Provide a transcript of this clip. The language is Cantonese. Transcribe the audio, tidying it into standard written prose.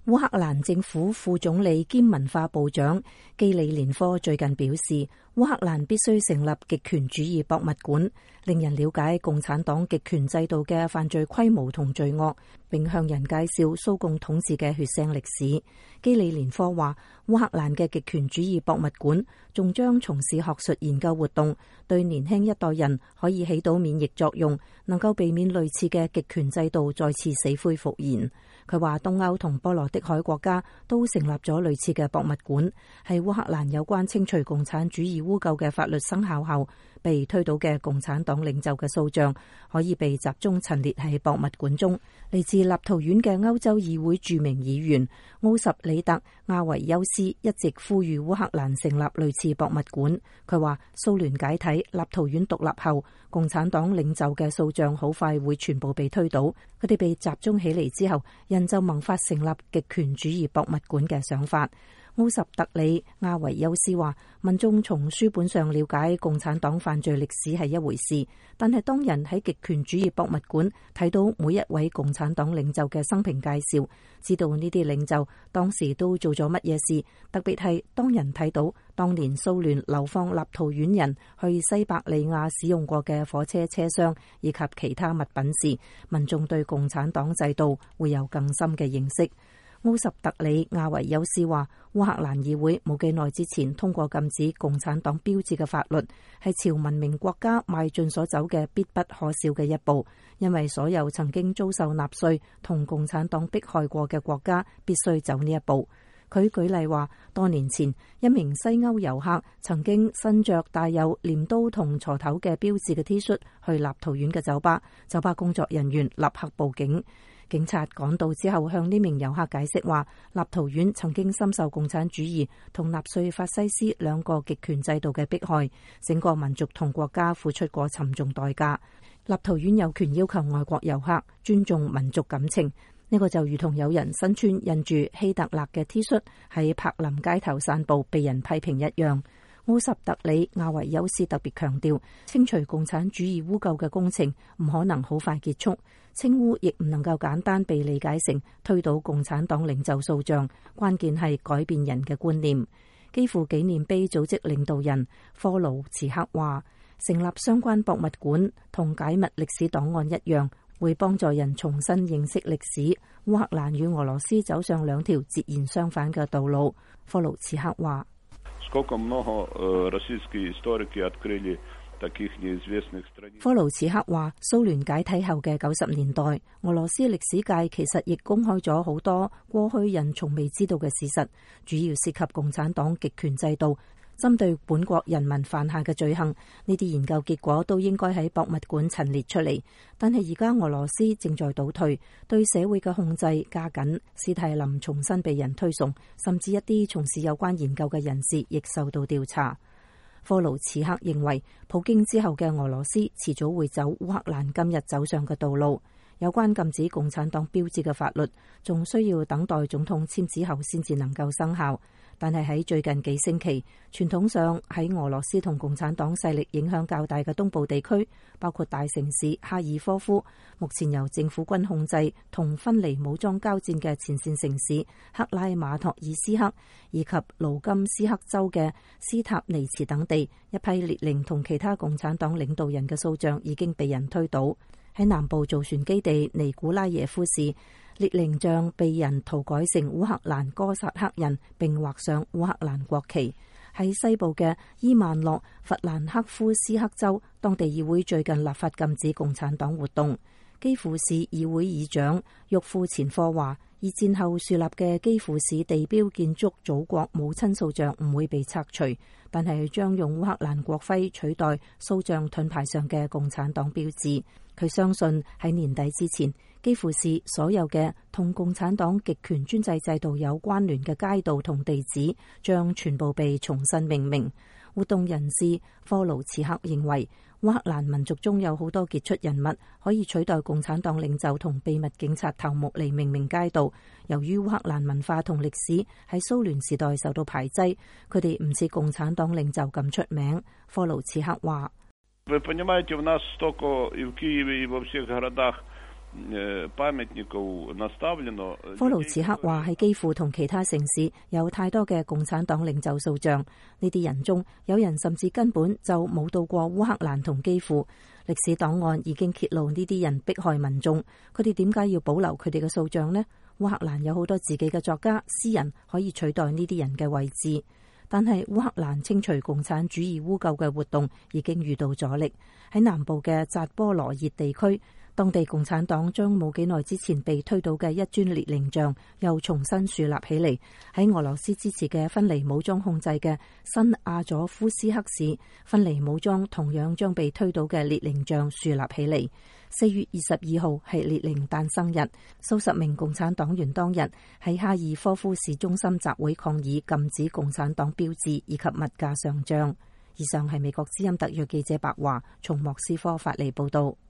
烏克蘭政府副總理兼文化部長基里連科最近表示，烏克蘭必須成立極權主義博物館，令人了解共產黨極權制度嘅犯罪規模同罪惡，並向人介紹蘇共統治嘅血腥歷史。基里連科話，烏克蘭嘅極權主義博物館仲將從事學術研究活動，對年輕一代人可以起到免疫作用，能夠避免類似嘅極權制度再次死灰復燃。佢話東歐同波羅的海國家都成立咗類似嘅博物館，係烏克蘭有關清除共產主義污垢嘅法律生效後被推倒嘅共產黨領袖嘅塑像可以被集中陳列喺博物館中。嚟自立陶宛嘅歐洲議會著名議員奧什里特亞維優斯一直呼籲烏克蘭成立類似博物館。佢話蘇聯解體、立陶宛獨立後，共產黨領袖嘅塑像好快會全部被推倒，佢哋被集中起嚟之後，人就萌發成立極權主義博物館嘅想法。奧什特里亞維優斯話，民眾從書本上了解共產黨犯罪歷史係一回事，但係當人喺極權主義博物館睇到每一位共產黨領袖嘅生平介紹，知道呢啲領袖當時都做咗乜嘢事，特別係當人睇到當年蘇聯流放立陶宛人去西伯利亞使用過嘅火車車廂以及其他物品時，民眾對共產黨制度會有更深嘅認識。奧什特里亞維優斯話，烏克蘭議會冇幾耐之前通過禁止共產黨標誌嘅法律，係朝文明國家邁進所走嘅必不可少嘅一步，因為所有曾經遭受納粹同共產黨迫害過嘅國家必須走呢一步。佢舉例話，多年前一名西歐遊客曾經身着帶有鐮刀同鋤頭嘅標誌嘅 T 恤去立陶宛嘅酒吧，酒吧工作人員立刻報警。警察趕到之後向呢名遊客解釋話，立陶宛曾經深受共產主義同納粹法西斯兩個極權制度嘅迫害，整個民族同國家付出過沉重代價。立陶宛有權要求外國遊客尊重民族感情，呢個就如同有人身穿印住希特勒嘅 T 恤喺柏林街頭散步被人批評一樣。奧什特里亞維優斯特別強調，清除共產主義污垢嘅工程唔可能好快結束，清污亦唔能夠簡單被理解成推倒共產黨領袖塑像，關鍵係改變人嘅觀念。基輔紀念碑組織領導人科盧茨克話，成立相關博物館同解密歷史檔案一樣，會幫助人重新認識歷史。烏克蘭與俄羅斯走上兩條截然相反嘅道路。科盧茨克話，科盧茨克話，蘇聯解體後嘅90年代，俄羅斯歷史界其實亦公開咗好多過去人從未知道嘅事實，主要涉及共產黨極權制度針對本國人民犯下嘅罪行。呢啲研究結果都應該喺博物館陳列出嚟。但係而家俄羅斯正在倒退，對社會嘅控制加緊，史泰林重新被人推崇，甚至一啲從事有關研究嘅人士亦受到調查。科盧茨克認為，普京之後嘅俄羅斯遲早會走烏克蘭今日走上嘅道路。有關禁止共產黨標誌嘅法律，仲需要等待總統簽字後先至能夠生效。但係喺最近幾星期，傳統上喺俄羅斯同共產黨勢力影響較大嘅東部地區，包括大城市哈爾科夫，目前由政府軍控制同分離武裝交戰嘅前線城市克拉馬托爾斯克，以及盧甘斯克州嘅斯塔尼茨等地，一批列寧同其他共產黨領導人嘅塑像已經被人推倒。喺南部造船基地尼古拉耶夫市，列寧像被人塗改成烏克蘭哥薩克人，並畫上烏克蘭國旗。喺西部嘅伊萬諾弗蘭克夫斯克州，當地議會最近立法禁止共產黨活動。基輔市議會議長沃庫前科話，二戰後樹立嘅基輔市地標建築祖國母親塑像唔會被拆除，但係將用烏克蘭國徽取代塑像盾牌上嘅共產黨標誌。佢相信喺年底之前，基輔市所有嘅同共產黨極權專制制度有關聯嘅街道同地址將全部被重新命名。活動人士科盧茨克認為，烏克蘭民族中有好多傑出人物可以取代共產黨領袖同秘密警察頭目嚟命名街道。由於烏克蘭文化同歷史喺蘇聯時代受到排擠，佢哋唔似共產黨領袖咁出名。科盧茨克話， 科盧茨克話喺基輔同其他城市有太多嘅共產黨領袖塑像，呢啲人中有人甚至根本就冇到過烏克蘭同基輔。歷史檔案已經揭露呢啲人迫害民眾，佢哋點解要保留佢哋嘅塑像呢？烏克蘭有好多自己嘅作家、詩人可以取代呢啲人嘅位置，但係烏克蘭清除共產主義污垢嘅活動已經遇到阻力。喺南部嘅扎波羅熱地區，當地共產黨將冇幾耐之前被推倒嘅一尊列寧像又重新樹立起嚟。喺俄羅斯支持嘅分離武裝控制嘅新亞佐夫斯克市，分離武裝同樣將被推倒嘅列寧像樹立起嚟。4月22號係列寧誕生日，數十名共產黨員當日喺哈爾科夫市中心集會抗議禁止共產黨標誌以及物價上漲。以上係美國之音特約記者白華從莫斯科發嚟報道。